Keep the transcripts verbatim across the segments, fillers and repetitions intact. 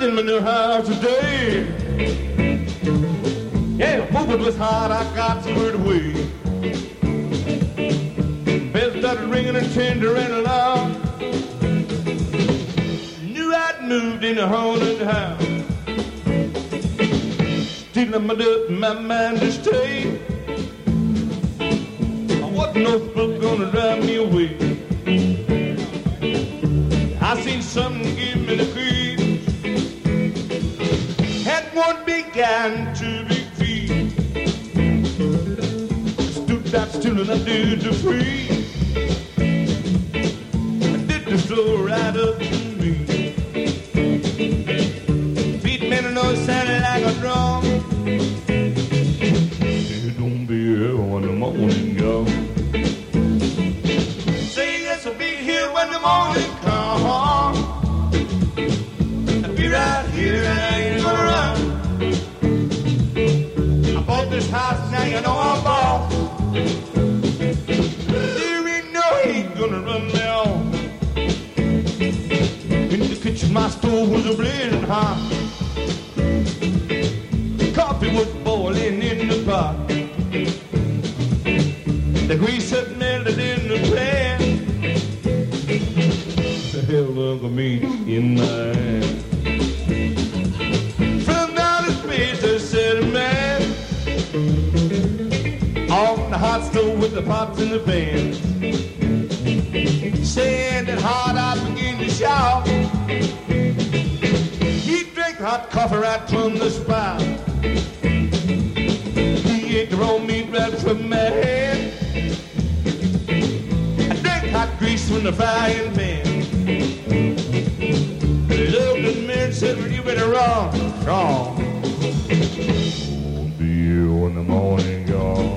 in my new house today. Yeah, hope it was hot, I got squared away. Bells started ringing and tender and loud. Knew I'd moved in a haunted house. Still I'm up in my mind to stay. I wasn't no fool gonna drive me away. I seen something give me the creeps. Had one began to be free. Stood that still and I did the free. I did the slow right up to me. Feet made a noise sounding like a drum. It don't be here when the morning comes. Say yes, I'll be here when the morning comes. I'll be right here and I ain't gonna run. I bought this house, now you know I'm bought. There ain't no heat gonna run me off. In the kitchen, my stove was a blazing hot. Coffee was boiling in the pot. The grease had melted in the pan. The hell of me in my hand. From outer space, there said a man. On the hot stove with the pots in the pan. Saying that hard, I began to shout. He drank hot coffee right from the spout. He ate the raw meat right from my hand. I drank hot grease from the frying pan. He looked at me and said, well, you better run, wrong. Won't be here when the morning comes.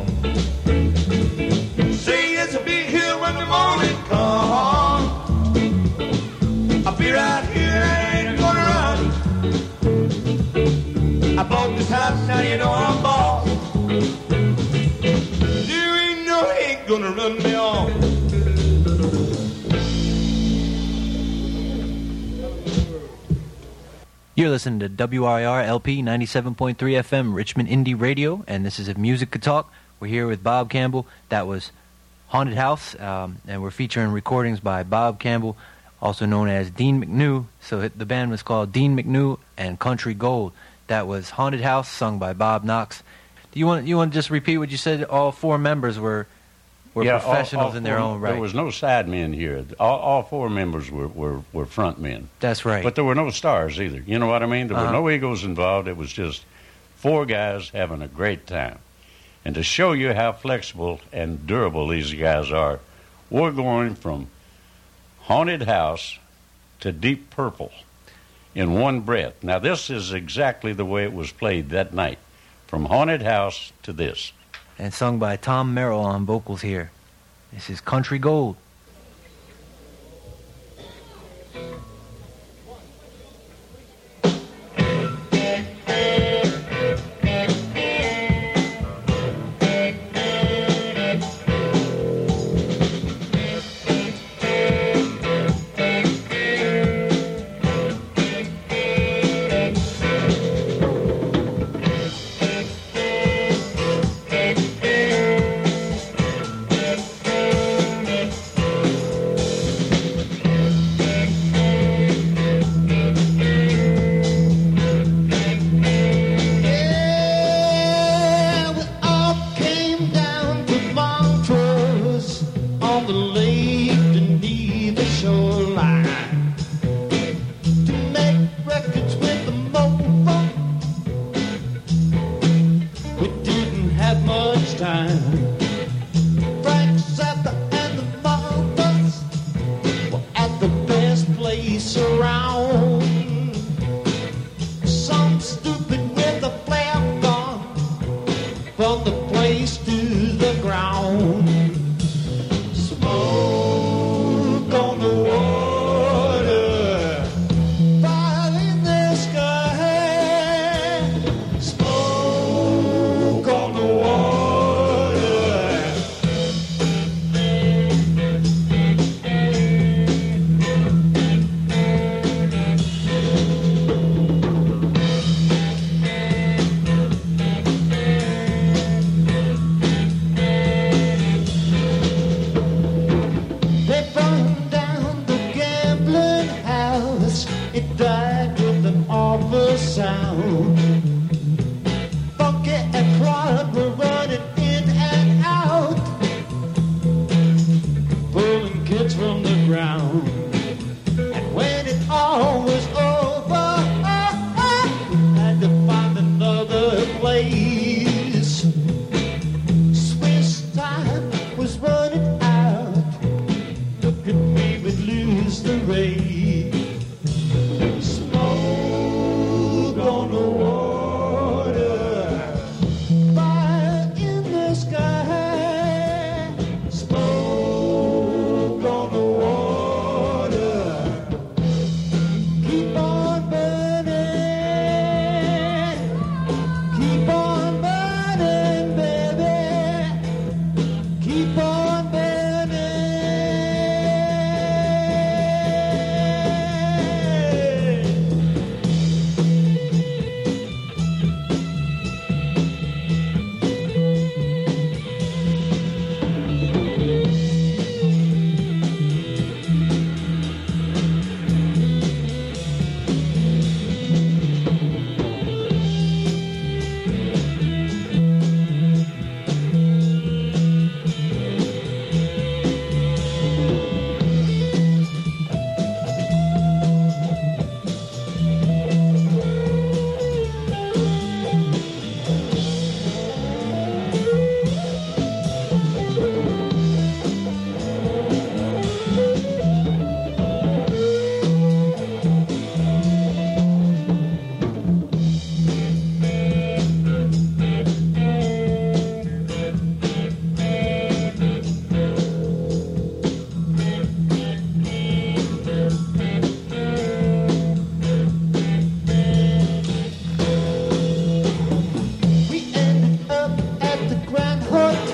Say yes, I'll be here when the morning comes. I'll be right here, I ain't gonna run. I bought this house, now you know I'm bought. There ain't no hate gonna run me off. You're listening to W I R L P ninety-seven point three F M, Richmond Indie Radio, and this is If Music Could Talk. We're here with Bob Campbell. That was Haunted House, um, and we're featuring recordings by Bob Campbell, also known as Dean McNew. So the band was called Dean McNew and Country Gold. That was Haunted House, sung by Bob Knox. Do you want you want to just repeat what you said? All four members were were yeah, professionals all, all in their four, own right. There was no side men here. All, all four members were, were, were front men. That's right. But there were no stars either. You know what I mean? There uh-huh. were no egos involved. It was just four guys having a great time. And to show you how flexible and durable these guys are, we're going from Haunted House to Deep Purple in one breath. Now, this is exactly the way it was played that night, from Haunted House to this. And sung by Tom Merrill on vocals here. This is Country Gold.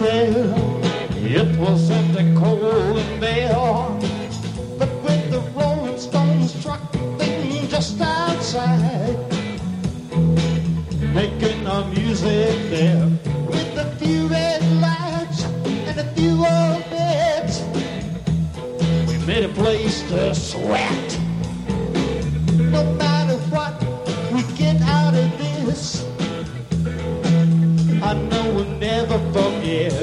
there. It was empty, cold and bare. But when the Rolling Stones truck them just outside, making our music there, with a few red lights and a few old beds, we made a place to sweat. No matter what we get out of this, I know we'll never forget.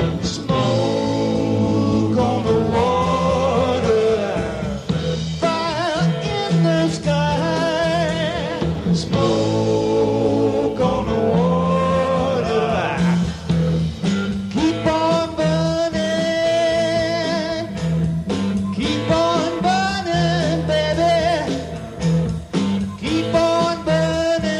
Smoke on the water, fire in the sky. Smoke on the water, keep on burning, keep on burning, baby, keep on burning.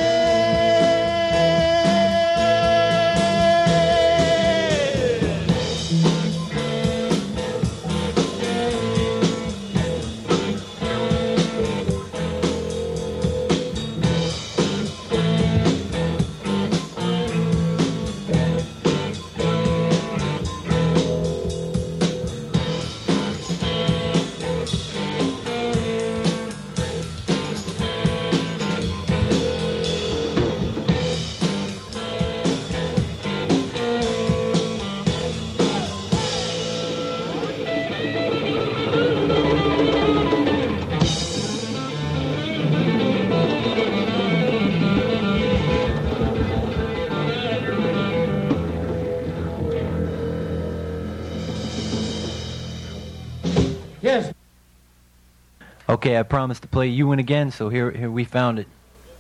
Yes. Okay, I promised to play You Win Again, so here, here we found it.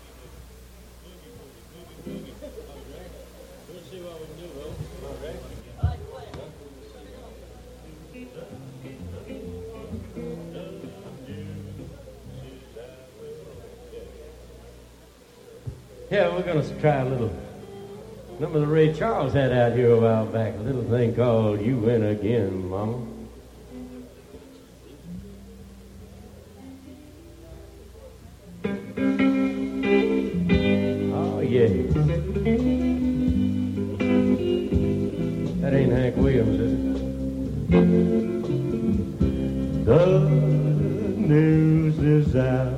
Yeah, we're going to try a little number that Ray Charles had out here a while back, a little thing called You Win Again, Mama. Oh, yeah. That ain't Hank Williams, is it? The news is out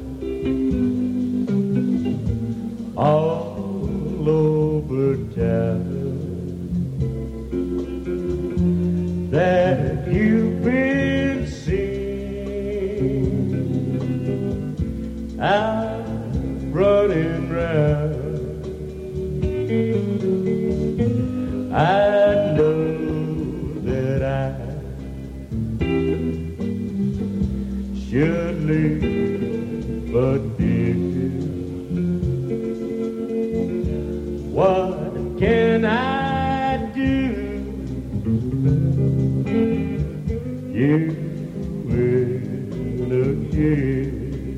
all over town that you've been seen out running round. I know that I should leave, but dear, what can I do? You will again.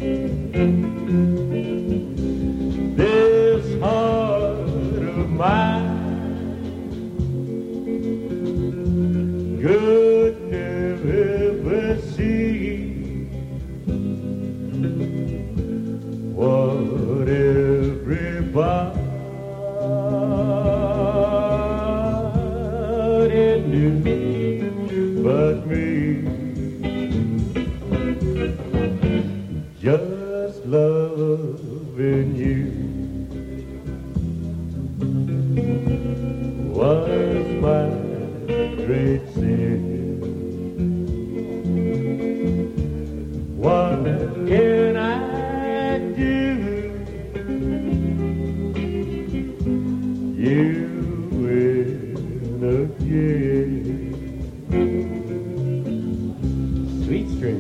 This heart of mine could never see what everybody but me. Just loving you was my great sin. What can I do? You win again. Sweet string.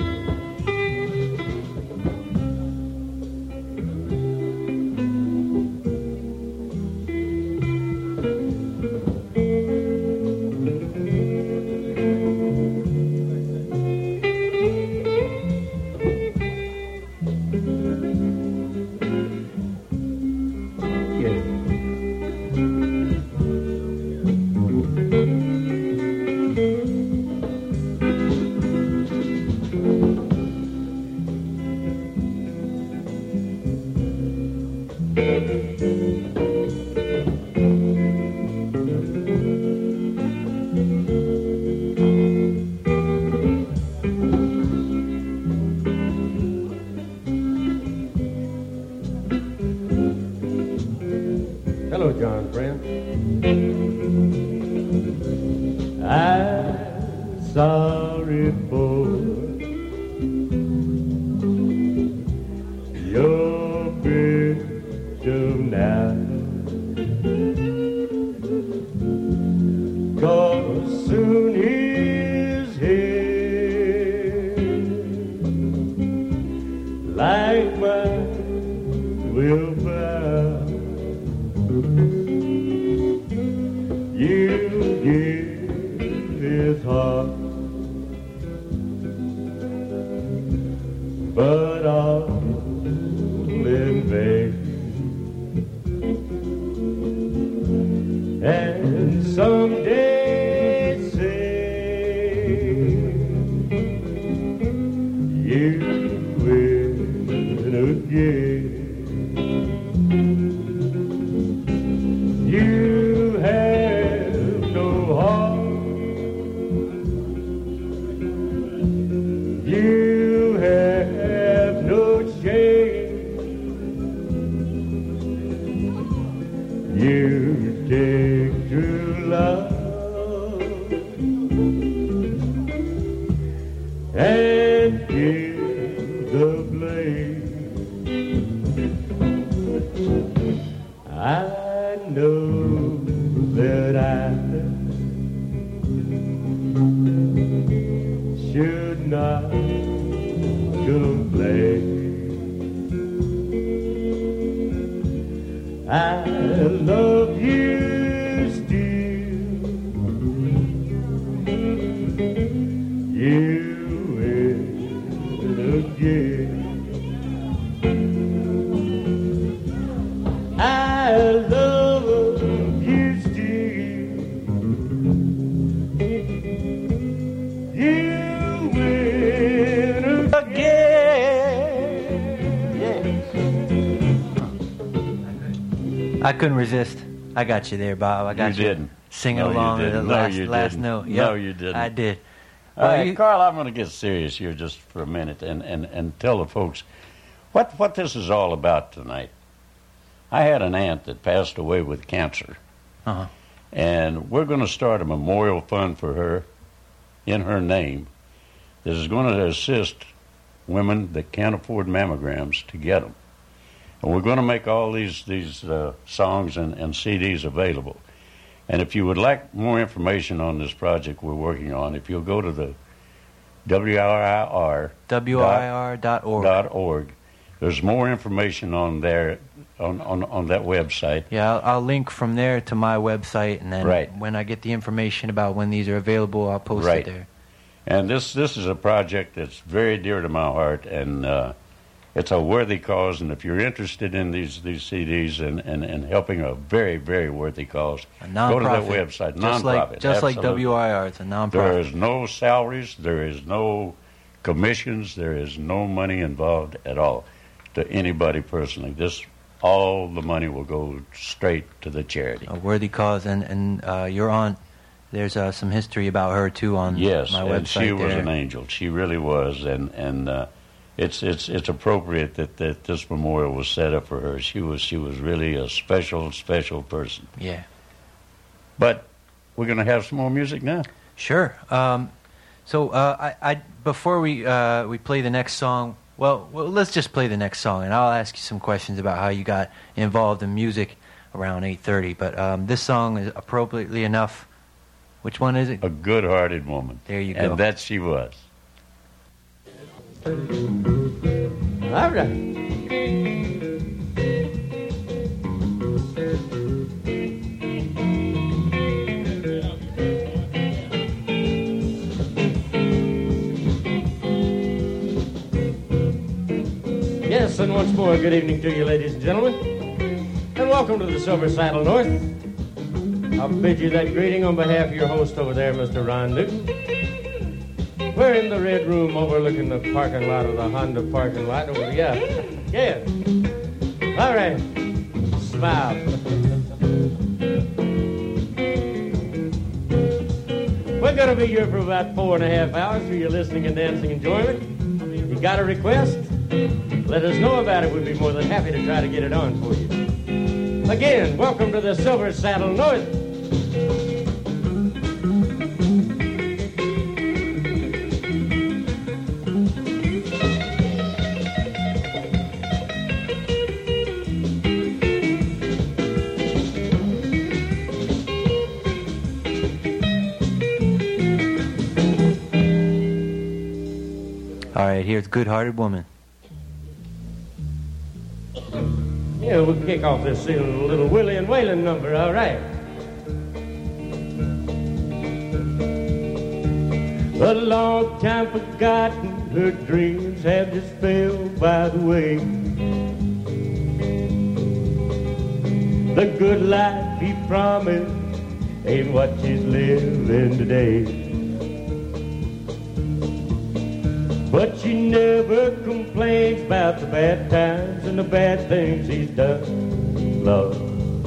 sorry for your victim now. 'Cause soon his head, like mine, will bow. You give his heart, but all in vain. And someday say you will again. You have no heart. You have no shame. You take true love and give the blame. I know that I should not complain. I love you still. You will again. I love you still. You will again. I couldn't resist. I got you there, Bob. I got You you, didn't. singing No, you along with the didn't. No, last, you last didn't. note. No, Yep, you didn't. I did. All Well, right, you- Carl, I'm going to get serious here just for a minute and, and, and tell the folks what, what this is all about tonight. I had an aunt that passed away with cancer, Uh-huh. and we're going to start a memorial fund for her in her name that is going to assist women that can't afford mammograms to get them. And we're going to make all these, these uh, songs and, and C Ds available. And if you would like more information on this project we're working on, if you'll go to the W I R W I R dot org. dot org, there's more information on there on, on, on that website. Yeah, I'll, I'll link from there to my website, and then Right. when I get the information about when these are available, I'll post Right. it there. And this this is a project that's very dear to my heart, and uh, it's a worthy cause. And if you're interested in these, these C Ds and, and, and helping a very, very worthy cause, A go to that nonprofit. website. Just Nonprofit. like, just like absolutely. W I R, it's a nonprofit. There is no salaries, there is no commissions, there is no money involved at all to anybody personally. This, all the money will go straight to the charity. A worthy cause, and and uh, your aunt, there's uh, some history about her too on Yes, my and website she was there. an angel. She really was, and and uh, it's it's it's appropriate that, that this memorial was set up for her. She was she was really a special special person. Yeah, But we're going to have some more music now. sure. Um, so uh, I, I before we uh, we play the next song, well, well, let's just play the next song, and I'll ask you some questions about how you got involved in music around eight thirty. But um, this song is appropriately enough. Which one is it? A good-hearted woman. There you go. And that she was. All right. Yes, and once more, good evening to you, ladies and gentlemen, and welcome to the Silver Saddle North. I'll bid you that greeting on behalf of your host over there, Mister Ron Newton. We're in the red room overlooking the parking lot of the Honda parking lot over there. Yeah. Yeah. All right. Smile. We're going to be here for about four and a half hours for your listening and dancing enjoyment. You got a request? Let us know about it. We'd be more than happy to try to get it on for you. Again, welcome to the Silver Saddle North. right, here's Good Hearted Woman. Yeah, we'll kick off this little Willie and Waylon number, all right. A long time forgotten, her dreams have just fell by the way. The good life he promised ain't what she's living today. But she never complains about the bad times and the bad things he's done, love.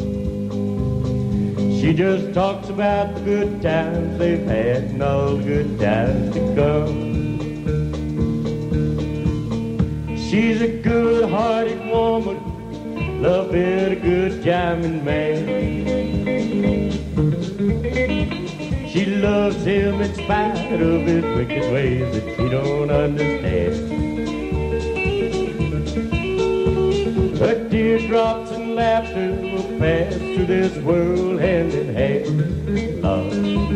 She just talks about the good times they've had and all the good times to come. She's a good-hearted woman, loving a good timing man. She loves him in spite of his wicked ways that she don't understand. Her teardrops and laughter will pass through this world hand in hand, love.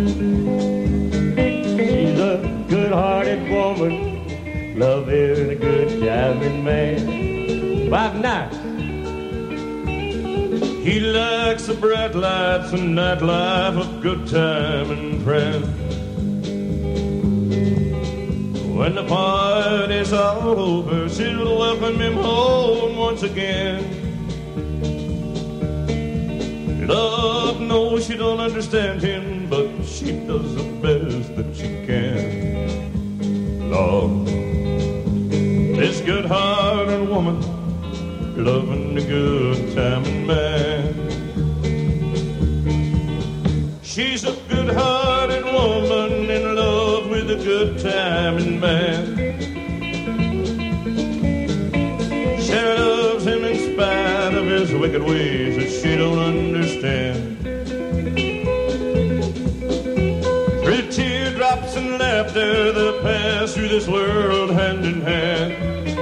She's a good-hearted woman, loving a good timing man. Five nights. He likes the bright lights and nightlife of good time and friends. When the party's all over, she'll welcome him home once again. Love knows she don't understand him, but she does the best that she can. Lord, this good-hearted woman, loving the good timing man. She's a good-hearted woman in love with a good timing man. She loves him in spite of his wicked ways that she don't understand. Through teardrops and laughter that pass through this world hand in hand.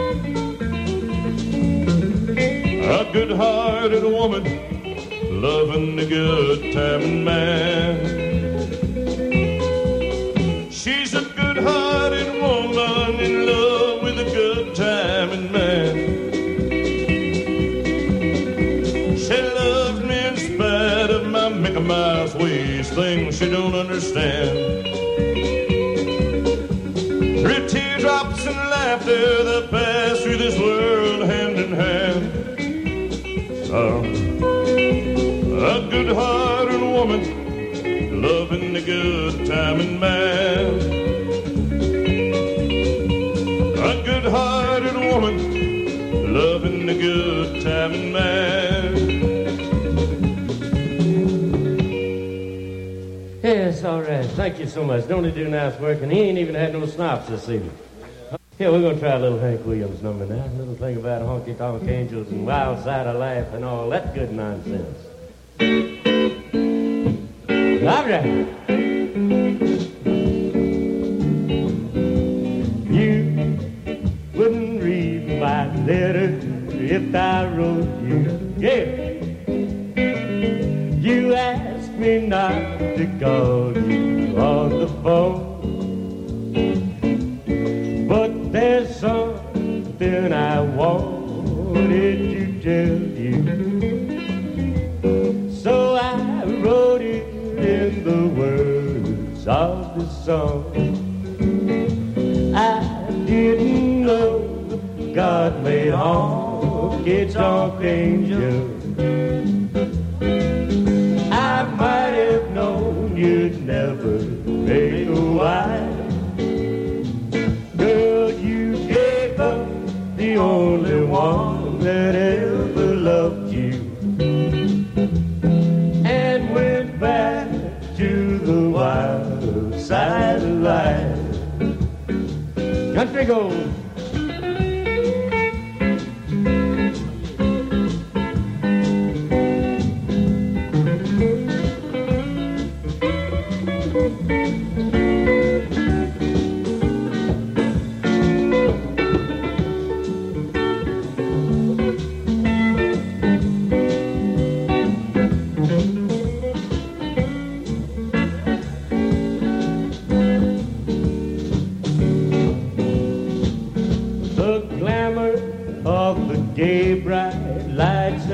A good-hearted woman, loving the good timing man. She's a good-hearted woman in love with a good timing man. She loves me in spite of my Mickey Mouse ways, things she don't understand. Through teardrops and laughter that pass through this world hand in hand. Oh, a good-hearted woman, loving the good timing man. A good-hearted woman, loving the good timing man. Yes, all right. Thank you so much. Don't he do nice work? And he ain't even had no snaps this evening. Yeah, we're going to try a little Hank Williams number now. A little thing about honky-tonk angels and wild side of life and all that good nonsense. All right. You wouldn't read my letter if I wrote you. Yeah. You asked me not to call you on the phone. But there's something I wanted to tell you. So I wrote it in the words of the song. I didn't know God made honky-tonk angels. I might have known you'd never make a wife. Girl, you gave up the only one that ever loved you, and went back to the wild side of life. Country gold.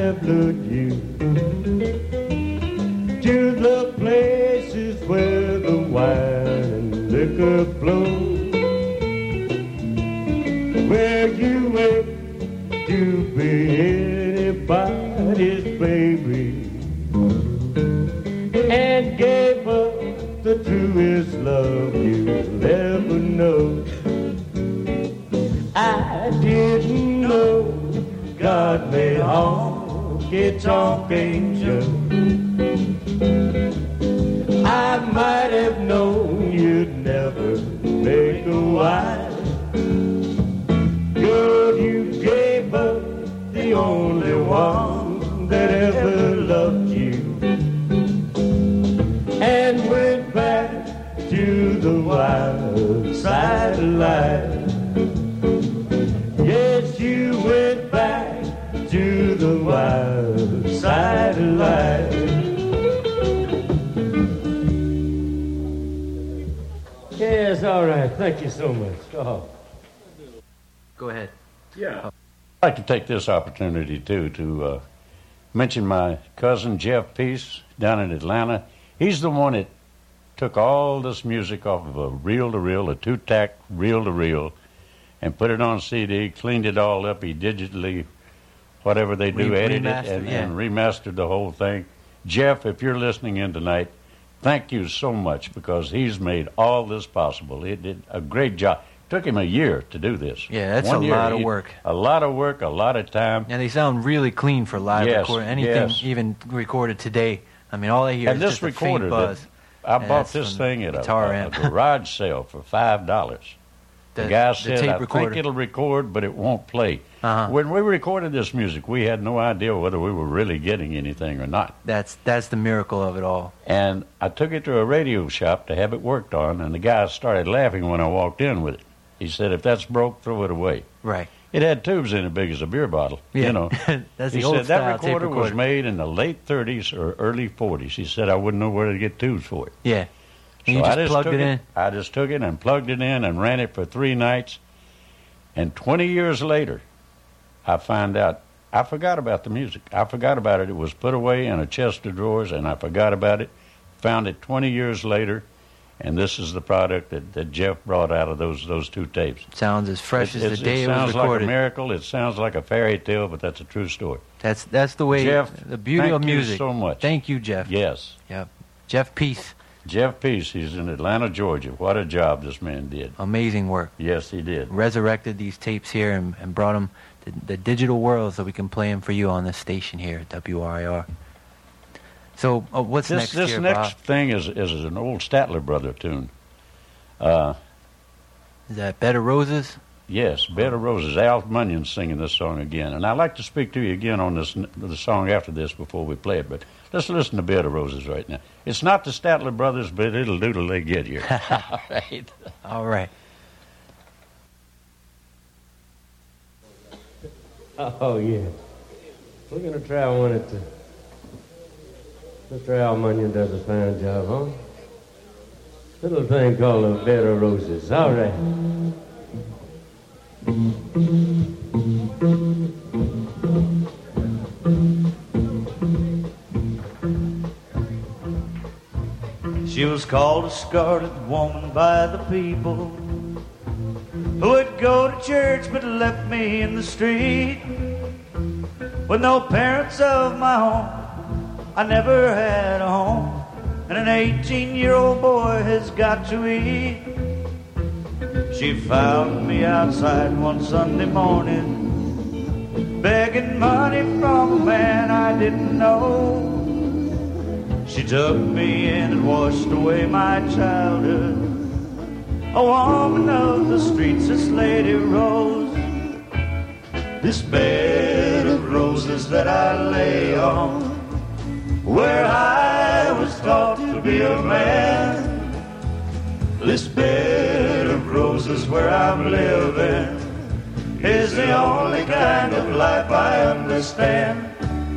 have lured you to the places where the wine and liquor flow, where you wait to be anybody's baby, and gave up the truest love you'll ever know. I didn't know God made honky-tonk angels. I might have known you'd never make a wife. Girl, you gave up the only one that ever loved you, and went back to the wild side of life. Yes, you went back to the wild side of life. Yes, all right. Thank you so much. Oh. Go ahead. Yeah. I'd like to take this opportunity, too, to uh, mention my cousin Jeff Peace down in Atlanta. He's the one that took all this music off of a reel-to-reel, a two-tack reel-to-reel, and put it on C D, cleaned it all up. He digitally, whatever they do, Re- edited it remastered, and, yeah. and remastered the whole thing. Jeff, if you're listening in tonight, thank you so much, because he's made all this possible. He did a great job. Took him a year to do this. Yeah, that's One a year. lot of He- work. A lot of work, a lot of time. And they sound really clean for live Yes, recording. Anything yes. even recorded today. I mean, all I hear And is this just a recorder, faint buzz. that- I And bought that's this from thing at a, guitar a, a amp. garage sale for five dollars. The, The- guy the said, tape I recorder. think it'll record, but it won't play. Uh-huh. When we recorded this music, we had no idea whether we were really getting anything or not. That's that's the miracle of it all. And I took it to a radio shop to have it worked on, and the guy started laughing when I walked in with it. He said, if that's broke, throw it away. Right. It had tubes in it big as a beer bottle, Yeah. you know. That's He the old said that style tape recorder was recorder. made in the late thirties or early forties. He said I wouldn't know where to get tubes for it. Yeah. And you So just, I just plugged took it in. I just took it and plugged it in and ran it for three nights. And twenty years later, I found out I forgot about the music. I forgot about it. It was put away in a chest of drawers, and I forgot about it. Found it twenty years later, and this is the product that, that Jeff brought out of those those two tapes. Sounds as fresh It- as it, the day it it was sounds like a recorded. miracle. It sounds like a fairy tale, but that's a true story. That's that's the way. Jeff, the beauty thank of you music. so much. Thank you, Jeff. Yes. Yep. Jeff Peace. Jeff Peace, he's in Atlanta, Georgia. What a job this man did. Amazing work. Yes, he did. Resurrected these tapes here and, and brought them to the digital world so we can play them for you on this station here at W R I R. So uh, what's This, next this here, next Bob? thing is, is an old Statler Brother tune. Uh, Is that Bed of Roses? yes, Bed of Roses. Al Munyon's singing this song again. And I'd like to speak to you again on this the song after this before we play it. But let's listen to Bed of Roses right now. It's not the Statler Brothers, but it'll do till they get here. All right. All right. Oh, yeah. We're going to try one at the... Mister Al Munyon does a fine job, huh? Little thing called a Bed of Roses. All right. She was called a scarlet woman by the people who would go to church but left me in the street with no parents of my own. I never had a home, and an eighteen-year-old boy has got to eat. She found me outside one Sunday morning, begging money from a man I didn't know. She took me in and washed away my childhood. A woman of the streets, this lady Rose. This bed of roses that I lay on, where I was taught to be a man. This bed of roses where I'm living is the only kind of life I understand.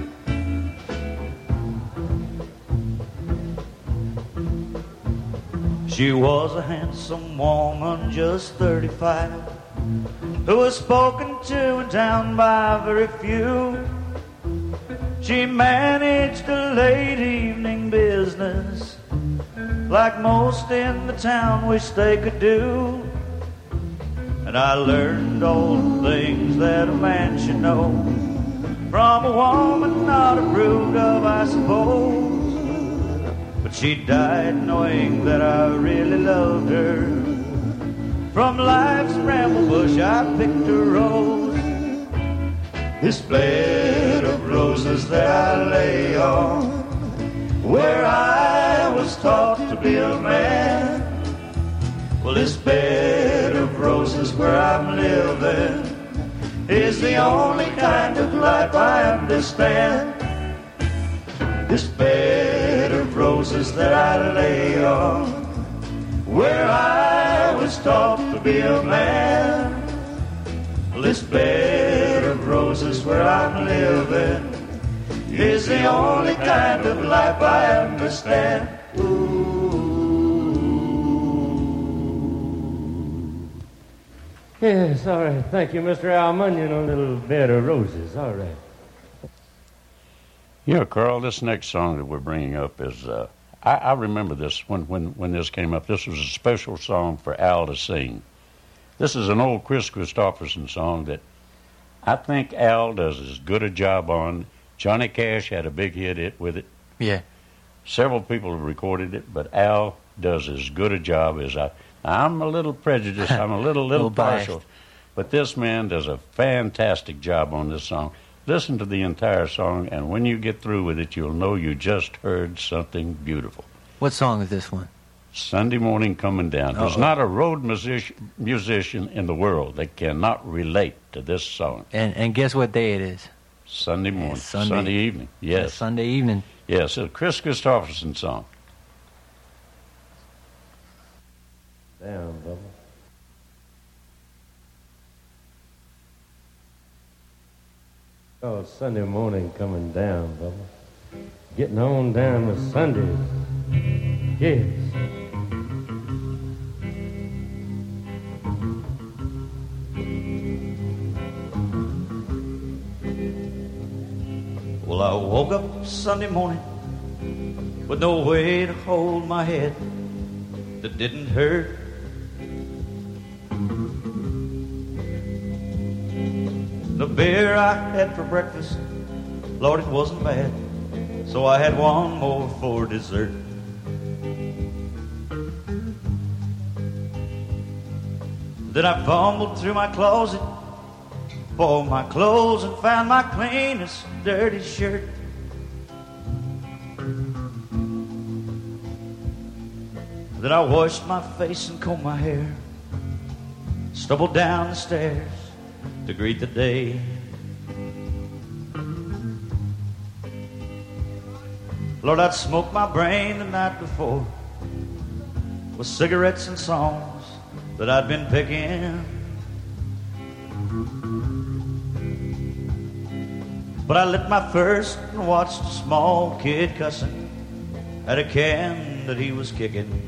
She was a handsome woman, just thirty-five, who was spoken to in town by very few. She managed a late evening business like most in the town wish they could do. And I learned all the things that a man should know from a woman not approved of, I suppose. But she died knowing that I really loved her. From life's bramble bush I picked a rose. This bed of roses that I lay on, where I was taught to be a man. Well, this bed of roses where I'm living is the only kind of life I understand. This bed of roses that I lay on, where I was taught to be a man. This bed of roses where I'm living is the only kind of life I understand. Ooh. Yes, all right. Thank you, Mister Al Munyon, on a little bed of roses. All right. Yeah, Carl, this next song that we're bringing up is, uh, I, I remember this when, when, when this came up. This was a special song for Al to sing. This is an old Chris Christopherson song that I think Al does as good a job on. Johnny Cash had a big hit it with it. Yeah. Several people have recorded it, but Al does as good a job as I. I'm a little prejudiced. I'm a little, little, little partial. But this man does a fantastic job on this song. Listen to the entire song, and when you get through with it, you'll know you just heard something beautiful. What song is this one? Sunday Morning Coming Down. Uh-oh. There's not a road musician, musician in the world that cannot relate to this song. And and guess what day it is? Sunday morning. It's Sunday, Sunday evening. Yes. It's Sunday evening. Yes, it's a Chris Christopherson song. Down, Bubba. Oh, Sunday morning coming down, Bubba. Getting on down to Sundays. Yes. Well, I woke up Sunday morning with no way to hold my head that didn't hurt. The beer I had for breakfast, Lord, it wasn't bad, so I had one more for dessert. Then I fumbled through my closet for my clothes and found my cleanest dirty shirt. Then I washed my face and combed my hair, stumbled down the stairs to greet the day. Lord, I'd smoked my brain the night before with cigarettes and songs that I'd been picking. But I lit my first and watched a small kid cussing at a can that he was kicking.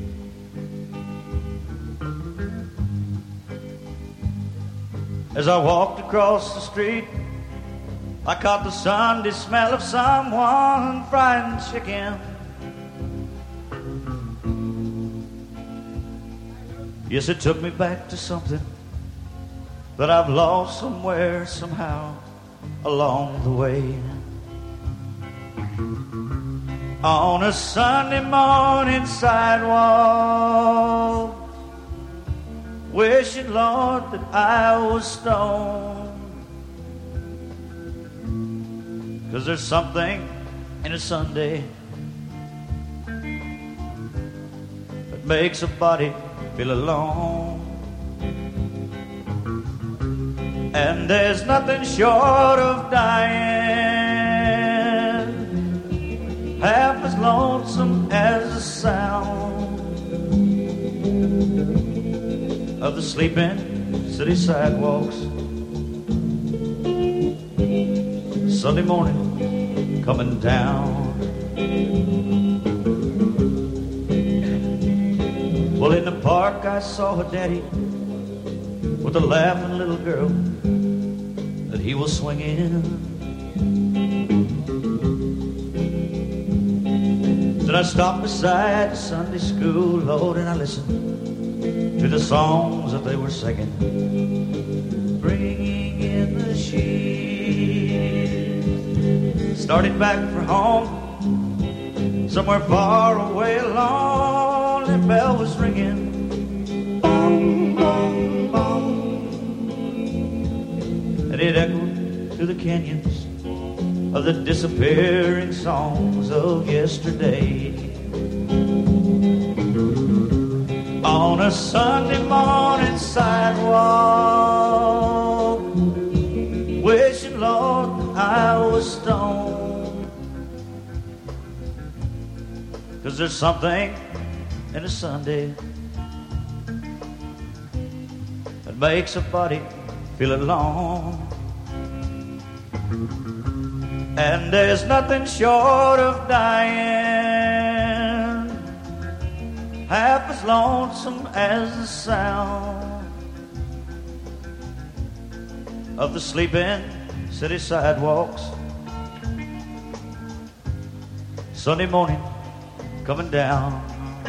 As I walked across the street, I caught the Sunday smell of someone frying chicken. Yes, it took me back to something that I've lost somewhere, somehow, along the way. On a Sunday morning sidewalk, wishing, Lord, that I was stoned. 'Cause there's something in a Sunday that makes a body feel alone. And there's nothing short of dying half as lonesome as the sound of the sleeping city sidewalks. Sunday morning coming down. Well, in the park I saw her daddy with a laughing little girl that he was swinging. Said I stopped beside the Sunday school, Lord, and I listened to the songs that they were singing, bringing in the sheep. Started back for home, somewhere far away, a lonely bell was ringing, bong, bong, bong, and it echoed through the canyons of the disappearing songs of yesterday. On a Sunday morning sidewalk, wishing, Lord, I was stoned. 'Cause there's something in a Sunday that makes a body feel alone. And there's nothing short of dying half as lonesome as the sound of the sleeping city sidewalks. Sunday morning coming down.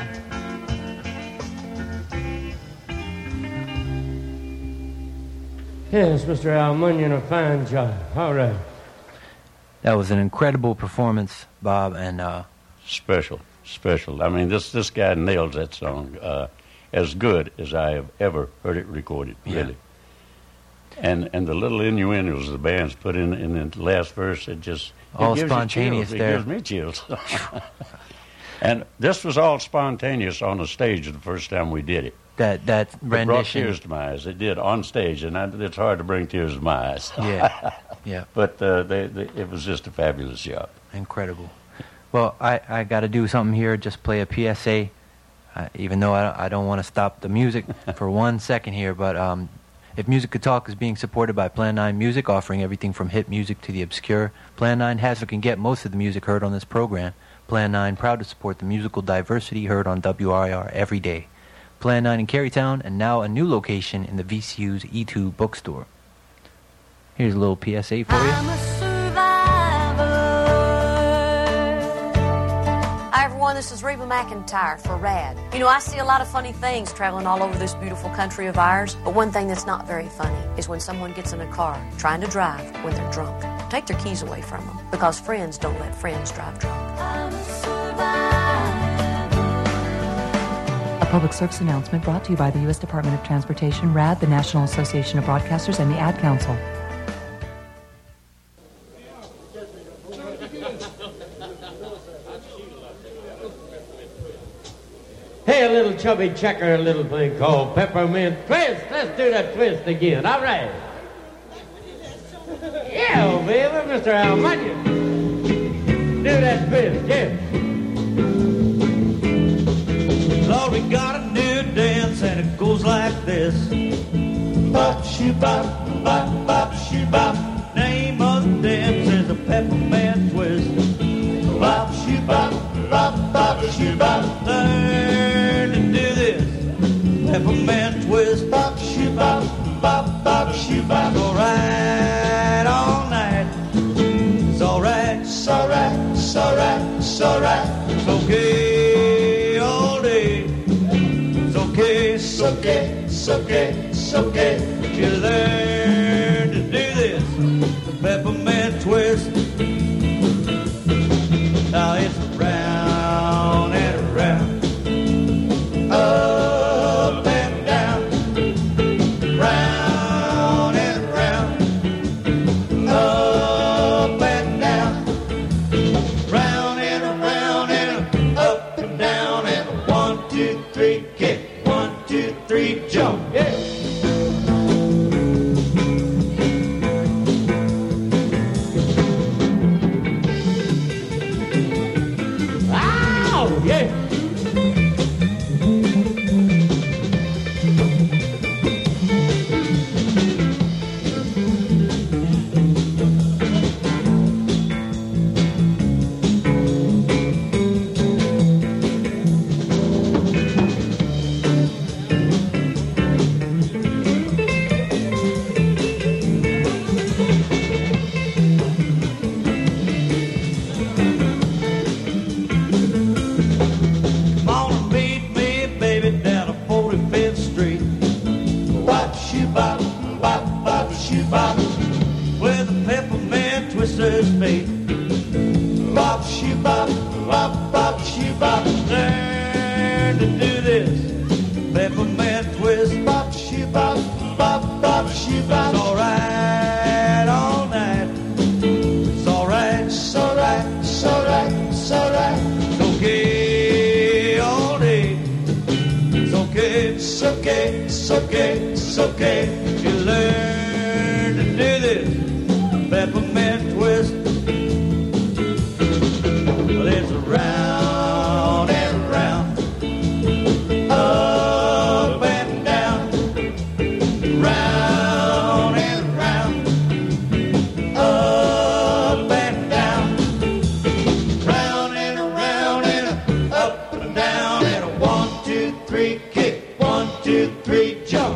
Yes, Mister Al Munyon, a fine job. All right. That was an incredible performance, Bob, and uh, Special, special. I mean, this this guy nails that song uh, as good as I have ever heard it recorded, Yeah. really. And and the little innuendos the band's put in in the last verse, it just it All gives you spontaneous chills. there. It gives me chills. And this was all spontaneous on the stage the first time we did it. that that It brought rendition. tears to my eyes. It did on stage, and I, it's hard to bring tears to my eyes. Yeah, yeah, But uh, they, they, it was just a fabulous job. incredible. Well, I, I got to do something here. Just play a P S A, uh, even though I, I don't want to stop the music for one second here. But um, if Music Could Talk is being supported by Plan nine Music, offering everything from hit music to the obscure, Plan nine has or can get most of the music heard on this program. Plan nine proud to support the musical diversity heard on W R I R every day. Plan nine in Carytown, and now a new location in the V C U's E two bookstore. Here's a little P S A for you. I'm a survivor. Hi everyone, this is Reba McEntire for RAD. You know, I see a lot of funny things traveling all over this beautiful country of ours, but one thing that's not very funny is when someone gets in a car trying to drive when they're drunk. Take their keys away from them, because friends don't let friends drive drunk. I'm a survivor. A public service announcement brought to you by the U S Department of Transportation, RAD, the National Association of Broadcasters, and the Ad Council. Hey, a little chubby checker, a little thing called peppermint twist. Let's do that twist again. All right. Yeah, baby, Mister Al Munyon. Do that twist, yeah. Lord, we got a new dance and it goes like this. Bop, shoo, bop, bop, bop, shoo, bop. Name of the dance is a peppermint twist. Bop, shoo, bop, bop, bop, shoo, bop. Learn to do this peppermint twist. Bop, shoo, bop, bop, bop, shoo, bop. All right, all night. It's all right, it's all right, it's all right, it's all right. It's okay all day. It's okay, it's okay, it's okay, it's okay. You learn to do this peppermint twist. Now it's round and around, up and down, round and round, up and down, round and around and up and down, and a one, two, three, kick, one, two, three, jump, yeah. Ow, yeah. okay, it's okay, it's okay, it's okay. You learn to do this peppermint twist. Well, it's round and round, up and down, round and round, up and down, round and around and up and down, and a one, two, three, kick, one, two, three, jump.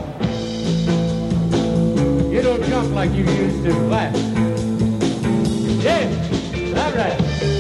You don't jump like you used to last. Yeah, all right.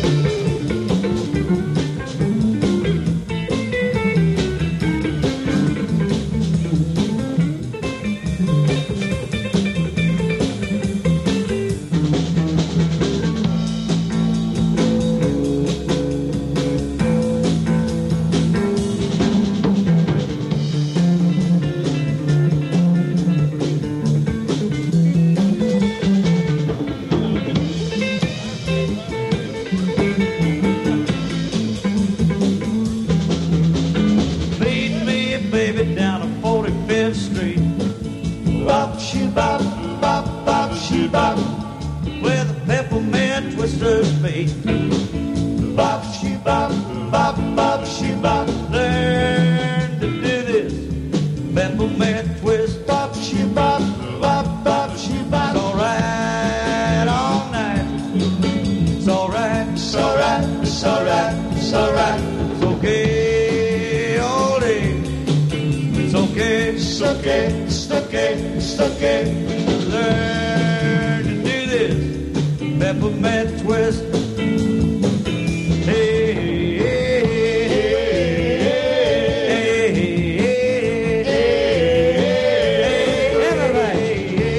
Meet me, baby, down on forty-fifth Street. Bop, she bop, bop, bop, she bop, where the peppermint twisters meet. Bop, she bop, bop, bop, she bop. Learn to do this peppermint twist. Bop, she bop, bop, bop, she bop. It's alright all night. It's alright, it's alright, it's alright, it's alright. It's okay all day. It's okay, it's okay, it's okay, it's okay. Learn to do this peppermint twist. Hey, hey, hey, hey, hey, everybody.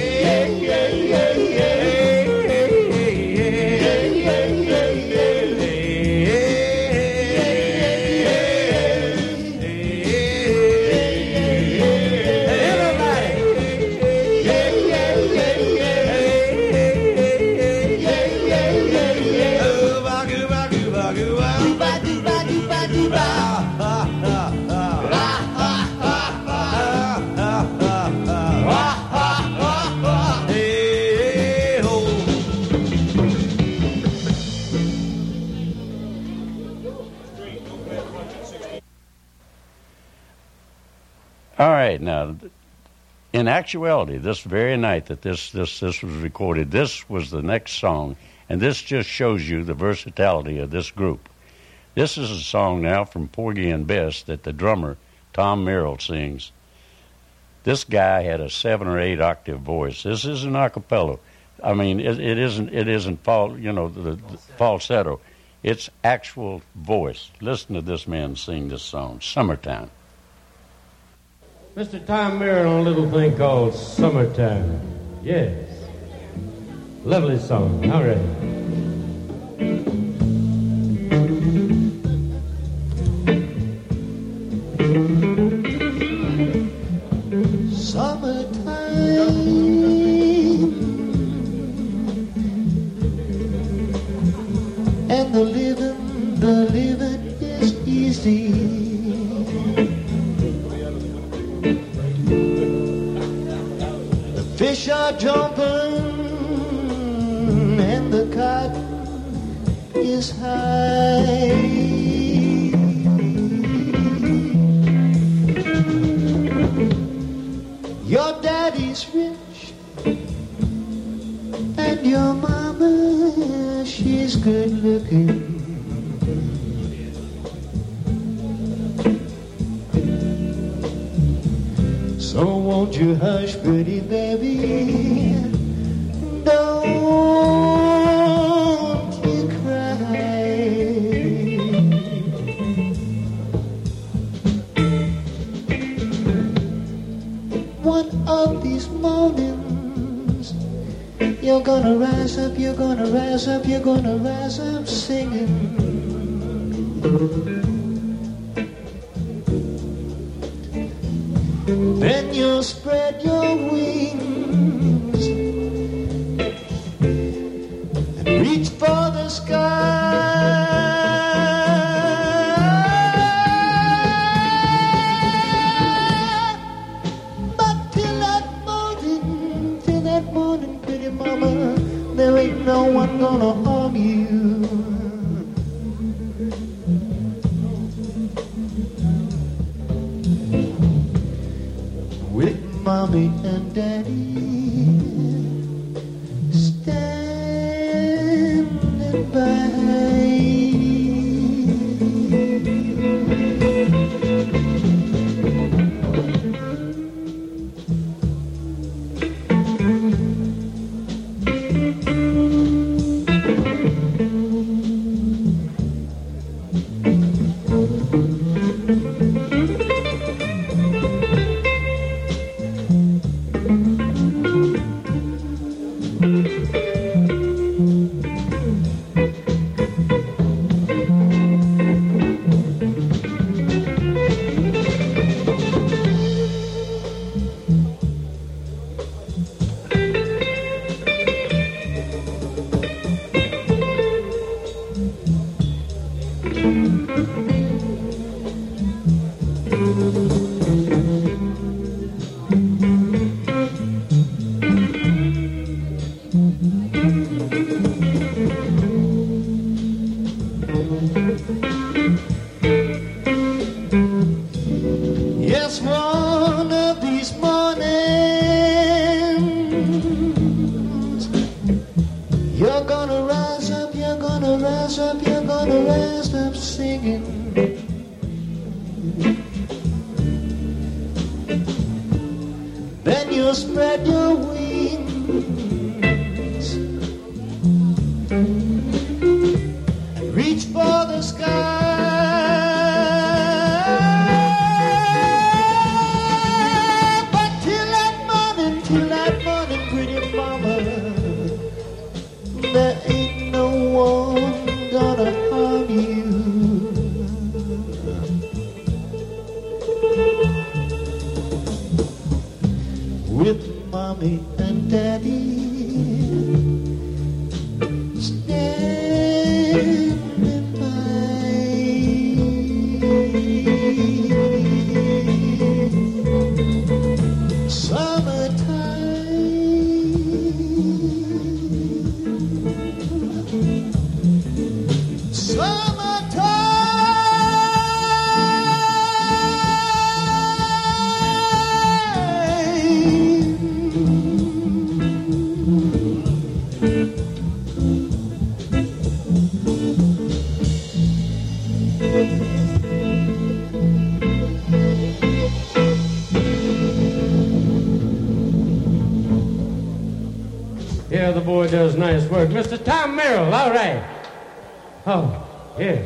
All right, now, in actuality, this very night that this, this, this was recorded, this was the next song, and this just shows you the versatility of this group. This is a song now from Porgy and Bess that the drummer, Tom Merrill, sings. This guy had a seven or eight octave voice. This is an a cappella. I mean, it, it isn't, it isn't fal, you know, the, the falsetto. It's actual voice. Listen to this man sing this song, Summertime. Mister Tom Merrill on a little thing called Summertime. Yes. Lovely song. All right. Summertime, and the living, the living is easy. The fish are jumping, and the cotton is high. Your daddy's rich, and your mama, she's good looking. So won't you hush, pretty baby, don't you cry. One of these mornings, you're gonna rise up, you're gonna rise up, you're gonna rise up singing. Then you'll spread your wings and reach for the sky. one gonna harm you. With mommy and daddy standing by. Yes, one of these mornings you're gonna rise up, you're gonna rise up, you're gonna rise up singing. Then you'll spread your wings and reach for the sky. Till that morning, pretty mama, there ain't no one gonna harm you. With mommy and daddy standing by. Yeah, the boy does nice work. Mister Tom Merrill, all right. Oh, yeah.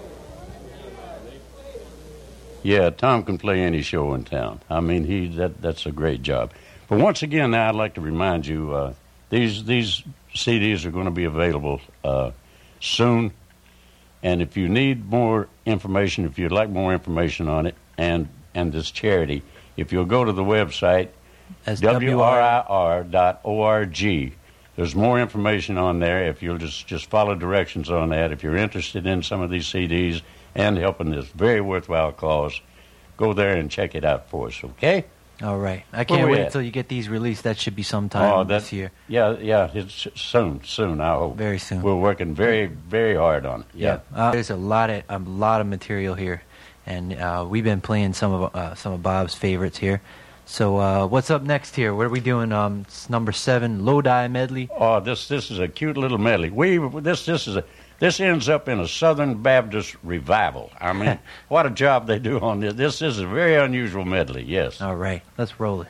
Yeah, Tom can play any show in town. I mean, he that that's a great job. But once again, now I'd like to remind you, uh, these these C Ds are going to be available uh, soon. And if you need more information, if you'd like more information on it, and and this charity, if you'll go to the website, W R I R dot org. There's more information on there. If you'll just, just follow directions on that. If you're interested in some of these C Ds and helping this very worthwhile cause, go there and check it out for us, okay? All right. I can't wait until you get these released. That should be sometime oh, this year. Yeah, yeah, it's soon, soon, I hope. Very soon. We're working very, very hard on it. Yeah. yeah. Uh, there's a lot of a lot of material here, and uh, we've been playing some of uh, some of Bob's favorites here. So uh, what's up next here? What are we doing? Um, it's number seven, Lodi medley. Oh, this this is a cute little medley. We this this is a this ends up in a Southern Baptist revival. I mean, what a job they do on this. This is a very unusual medley. Yes. All right, let's roll it.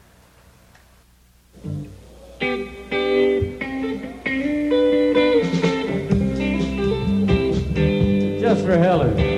Just for Helen.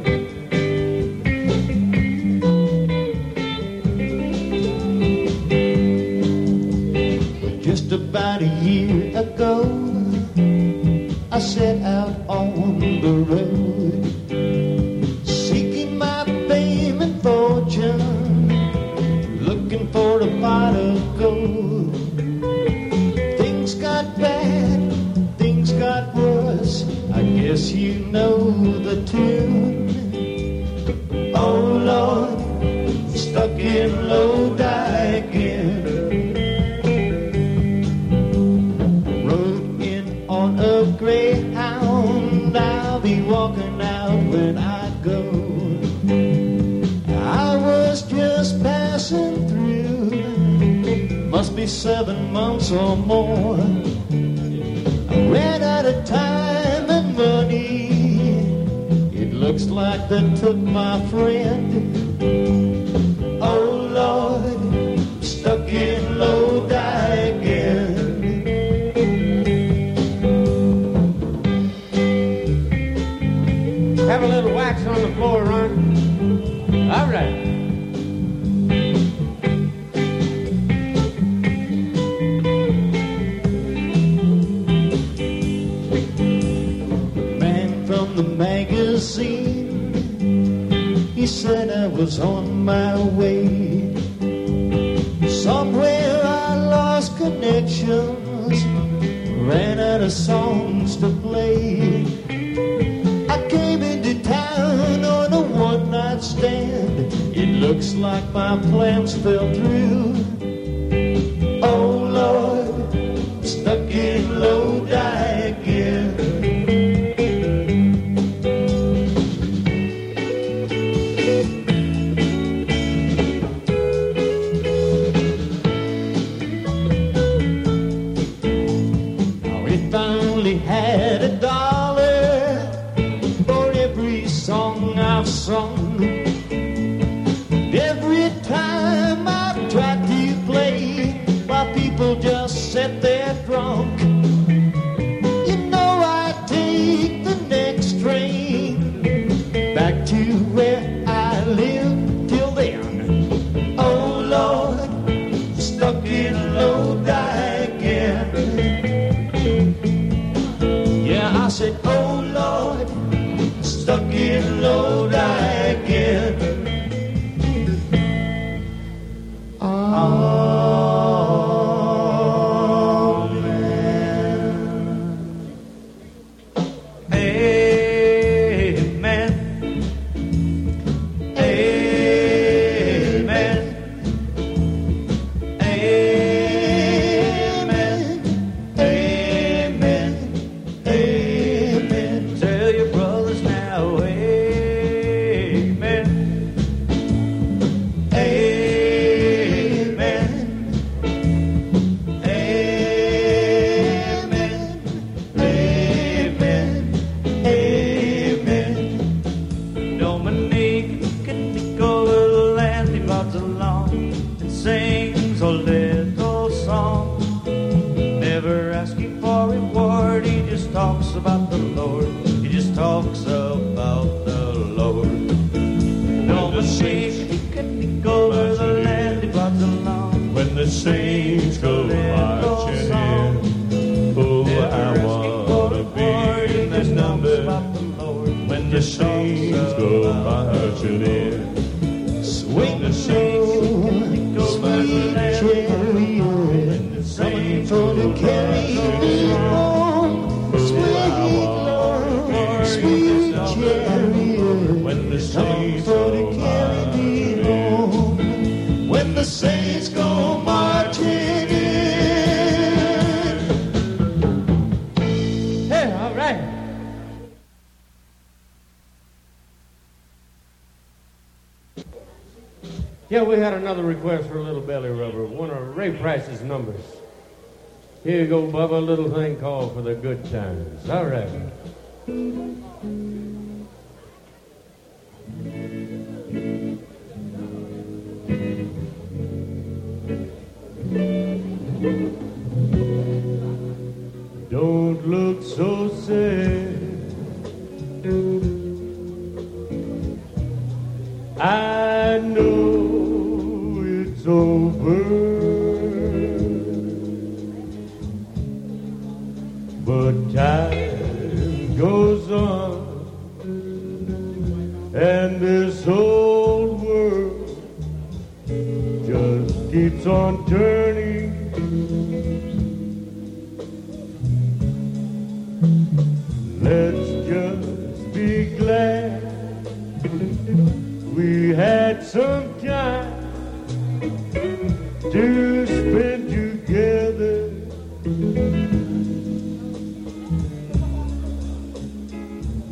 Just about a year ago, I set out on the road, seeking my fame and fortune, looking for a pot of gold. Things got bad, things got worse, I guess you know the tune. Oh Lord, stuck in Lodi again. passing through. Must be seven months or more. I ran out of time and money. It looks like they took my friend. Oh Lord, stuck in Lodi again. Have a little wax on the floor, Ron. All right. Man from the magazine, he said I was on my way. Somewhere I lost connections, ran out of songs to play. I came into town on a one-night stand. It looks like my plans fell through. Oh Lord, I'm stuck in Lodi again. Oh, if I only had a dollar for every song I've sung. Every time I've tried to play, while people just sit there drunk. You know I take the next train back to where I live. Till then, oh Lord, stuck in Lodi again. Yeah, I said, oh Lord, stuck in Lodi again. Yeah, we had another request for a little belly rubber, one of Ray Price's numbers. Here you go, Bubba, a little thing called For the Good Times. All right. Don't look so sad. I know it's over, but time goes on, and this whole world just keeps on turning. Let's just be glad we had some time to spend together.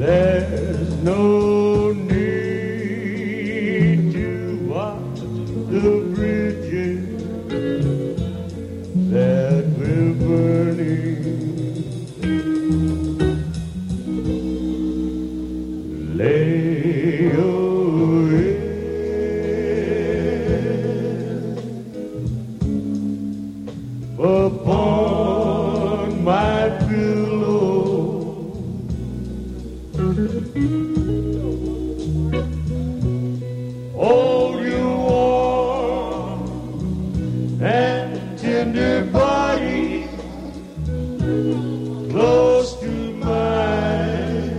There's no need to watch the the bridges that were burning. Lay your head upon my pillow. Hold your warm and tender body close to mine.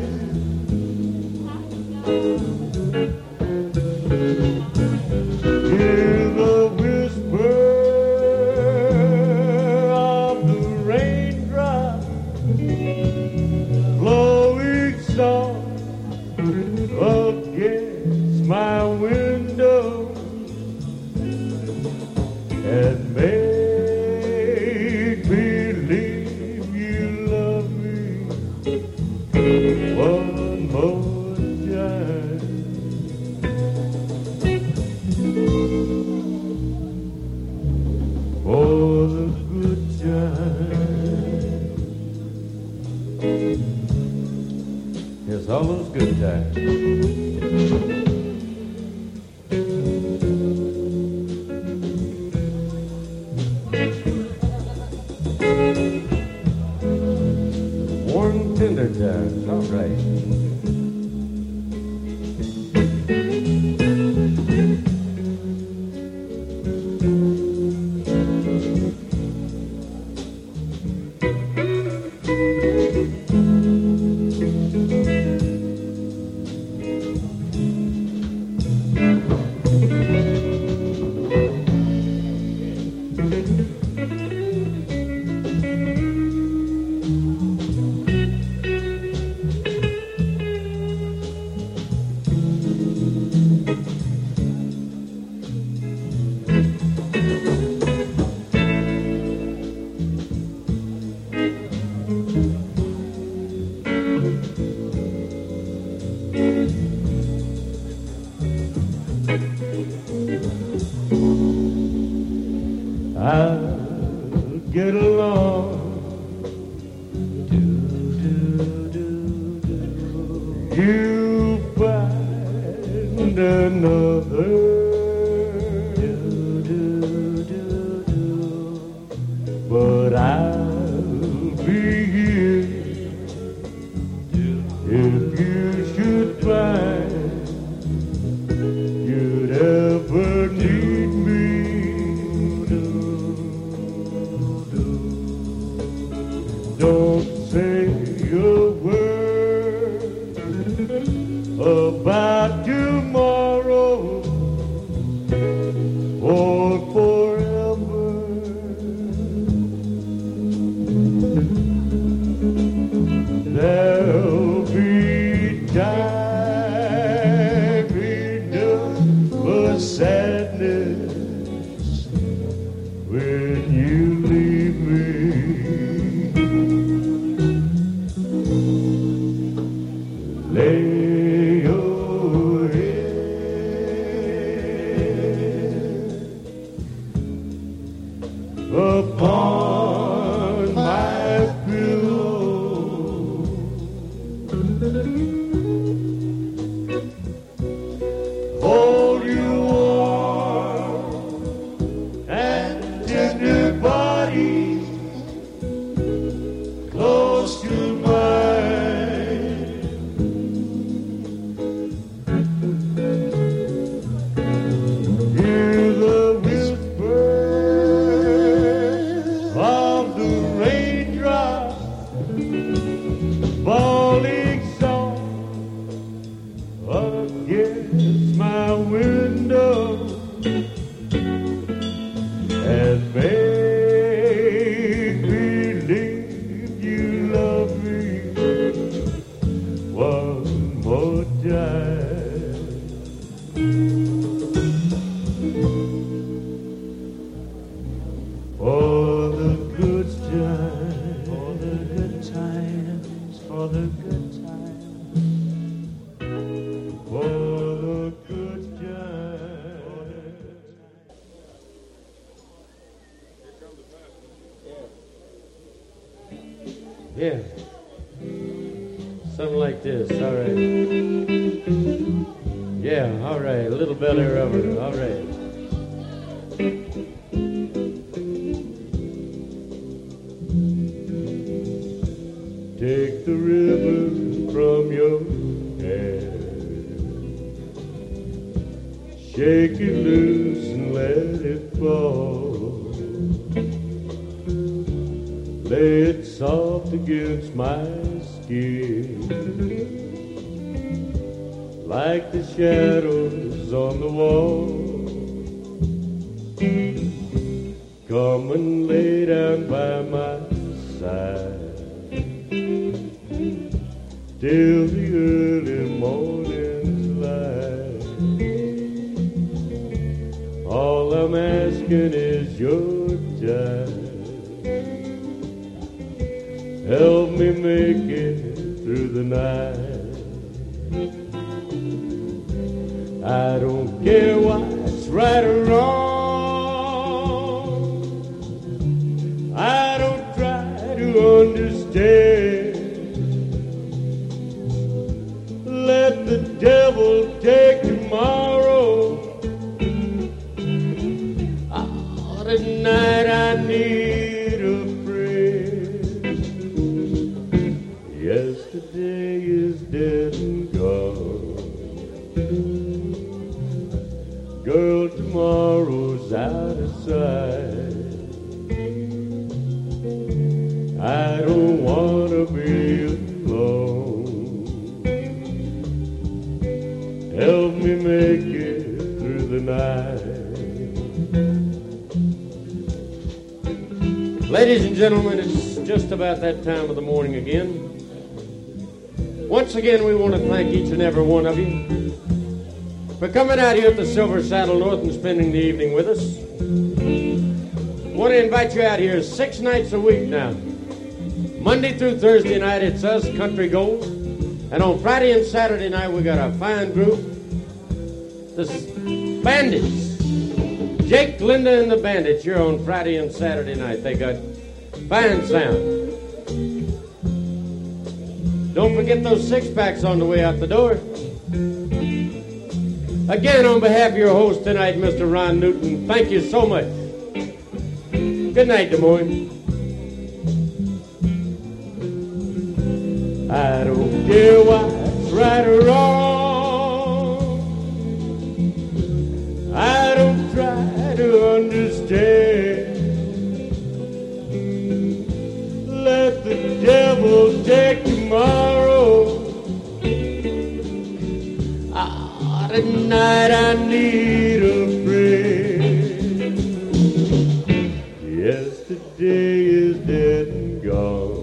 Hear the whisper of the raindrop flowing soft against my window and make believe you love me one more time. For the good time. Yes, all those good times. Warm, tender times. All right. I'll get along. You find another, but I'll be here if you should find you'd ever need me. Don't say a word about tomorrow or forever. There'll be time enough for sadness when you leave me. Lay your head upon my pillow. Hold you warm and tender body close to mine. Hear the whisper of the raindrops falling soft against my window and make believe you love me one more time. For the good times, for the good times, for the good times, for the good times. Yeah. Something like this. All right. Yeah, all right. A little belly rubber. All right. Take the ribbon from your hair, shake it loose and let it fall. Lay it soft against my skin, like the shadows on the wall. Come and lay down by my side till the early morning's light. All I'm asking is your time. Help me make it through the night. I don't care what's right or wrong. I don't try to understand. Let the devil take tomorrow. Oh, tonight I need a friend. Yesterday is dead and gone. Girl, tomorrow's out of sight. I don't want to be alone. Help me make it through the night. Ladies and gentlemen, it's just about that time of the morning again. Once again, we want to thank each and every one of you for coming out here at the Silver Saddle North and spending the evening with us. I want to invite you out here six nights a week now. Monday through Thursday night, it's us, Country Gold. And on Friday and Saturday night, we got a fine group, the Bandits. Jake, Linda, and the Bandits here on Friday and Saturday night. They got fine sound. Don't forget those six-packs on the way out the door. Again, on behalf of your host tonight, Mister Ron Newton, thank you so much. Good night, Des Moines. I don't care what's right or wrong. I don't try to understand. Let the devil take tomorrow. Ah, tonight I need a friend. Yesterday is dead and gone.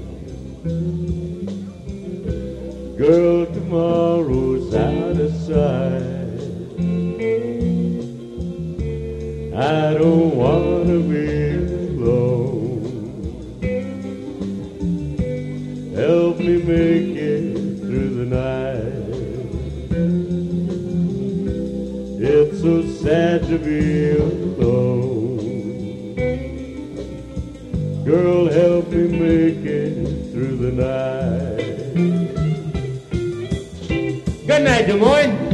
Girl, tomorrow's out of sight. I don't want to be alone. Help me make it through the night. It's so sad to be alone. Girl, help me make it through the night. Good night, Des Moines.